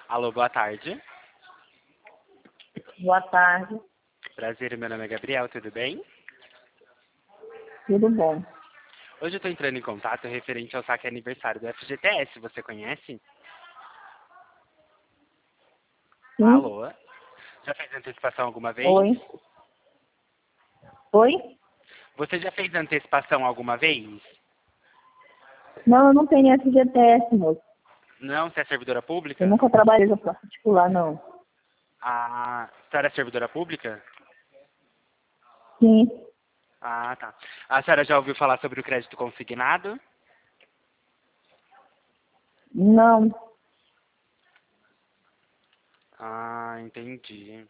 Alô, boa tarde. Boa tarde, Prazer, meu nome é Gabriel, tudo bem? tudo bom? Hoje eu estou entrando em contato referente ao saque aniversário do FGTS, você conhece? Sim? Alô? Já fez antecipação alguma vez? Oi? Oi? Você já fez antecipação alguma vez? Não, eu não tenho FGTS, moço. Não, você é servidora Eu pública? nunca trabalhei para particular, não. A senhora é servidora pública? Sim? Ah, tá. A senhora já ouviu falar sobre o crédito consignado? Não. Ah, entendi.